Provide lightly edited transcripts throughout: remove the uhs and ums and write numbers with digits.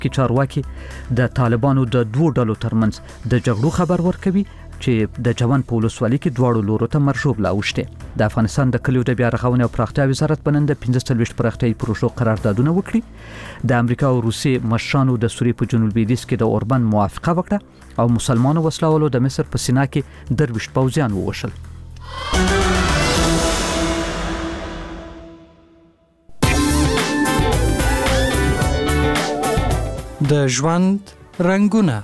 کې چارواکي د طالبانو د دوه ډلو ترمنځ د جګړو خبر ورکوي چې د جوان په ولسوالۍ کې دواړو لورو ته مرشوب لا اوښتي. د افغانستان د کلیو د بیا رغونې او پراختیا وزارت په نن د 45 پراختیايي پروژو قراردادونه وکړي. د امریکا او روسیې مشرانو د سوریې په جنوب لویدیځ کې د اوربند موافقه وکړه او مسلمانو وسلوالو د مصر په سینا کې 20 پوځیان ووشل. د ژوند رنگونه.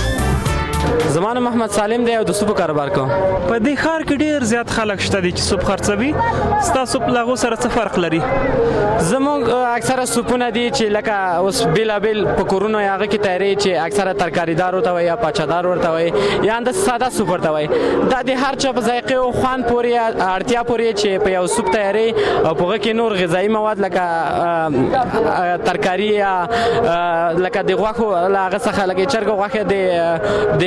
زمانه محمد سالم دی او د سوپ کاروبار کوم. په دې ښار کې ډیر زیات خلک شته دي چې سوپ خرڅوي. ستاسو په لغو سره څه فرق لري؟ زموږ اکثره سوپونه دي چې لکه اوس بیلابیل په کورونو هغه کې تیاری چې اکثره ترکاریدار ورته وي یا پاچادار ورته وي یا اند ساده سوپ ورته وي. دا د هر چا په ذایقه او خوان پورې اړتیا پورې چې په یو سوپ تیاری او په هغه کې نور غذایی مواد لکه ترکاری یا لکه د غوښو لاغه څخه لکه چرګ غوښه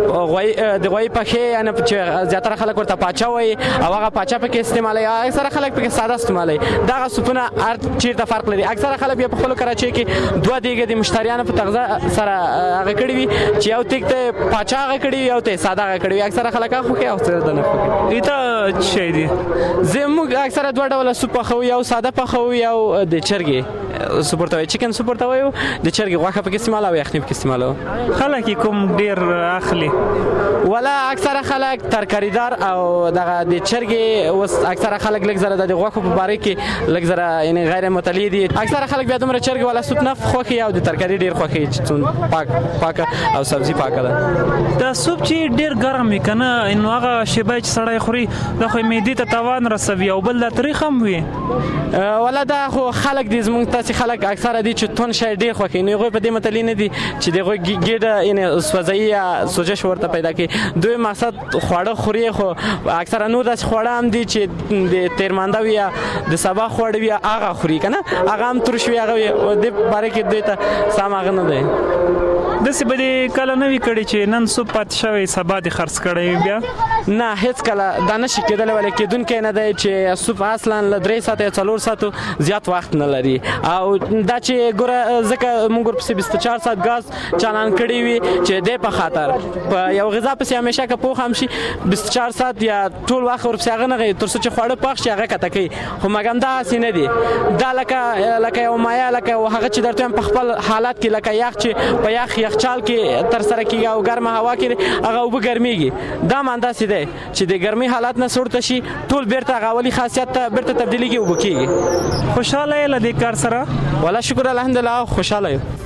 د غوی پخې ان چې زیاتره خلک ورته پاچا وي او هغه پاچا پکې استعمالوي. اکثره خلک پکې ساده استعمالوي. دا سوپونه چیرته فرق لري. اکثره خلک بیا په خپل کراچۍ کې دوه دیګه د مشتریانو په تغذیه سره هغه کړی وي چې یو تیک ته پاچا هغه کړی یو ته ساده هغه کړی. اکثره خلک هغه خو کې او څه نه کوي. ایته شي دي زموږ اکثره دوه ډول سوپ خو یو ساده پخو یو د چرګي سوپ ورته چکن سوپ ورته وي د چرګي غوښه پکې استعمالوي یخني پکې استعمالوي. خلک کوم ډیر اخلي ولا اکثره خلک ترکاریدار او دغه د چرګي اوس اکثره خلک لږ زره د غوښو په باره کې لږ زره یعنی غیر مطلع دي. اکثره خلک بیا دومره چرګي ولا سوپ نه خوخي او د ترکاری ډیر خوخي چې پاک او سبزی پاکه ده. دا سوپ چې ډیر ګرم وي کنه نو هغه شیبای چې سړی خوري د خو معدې ته توان رسوي او بل د تاریخ هم وي. ولا دا خو خلک دي زموږ تاسو خلک اکثره دي چې تون شي ډیر خوخي نو غوي په دې مطلع نه دي چې دغه ګډه یعنی سوځي یا سوجش ورته پیدا کی. دوی مقصد خواړه خوري خو اکثره نور د خواړه هم دي چې د تیرمانده وي یا د سبا خواړه وي هغه خوري کنه هغه هم ترش وي هغه د باره کې دوی ته سم هغه نه دی. داسې به دې کله نه وي کړی چې نن سوپ پاتې شوی سبا دې خرڅ کړی بیا؟ نه هیڅ کله دا نشي کېدلی ولې کېدونکی نه دی چې سوپ اصلا له 3 ساعته یا 4 ساعتو زیات وخت نه لري او دا چې ګوره ځکه موږ ورپسې 24 ساعت ګاز چالان کړی وي چې دی په خاطر په یو غذا پسې همیشه که پوخ هم شي 24 ساعت یا ټول وخت ورپسې هغه نه غي تر څو چې خواړه پاک شي هغه کته کوي. خو مګم دا هسې نه دي. دا لکه یو مایع لکه هغه چې درته په خپل حالات کې لکه یخ چې په یخچال کې تر سره کېږي او ګرمه هوا کې هغه اوبه ګرمېږي. دا همداسې دی چې د ګرمۍ حالات نه سورته شي ټول بیرته هغه اولي خاصیت ته بیرته تبدیلېږي اوبه کېږي. خوشحاله یې له دې کار سره؟ والله شکر الحمدلله خوشحاله یم.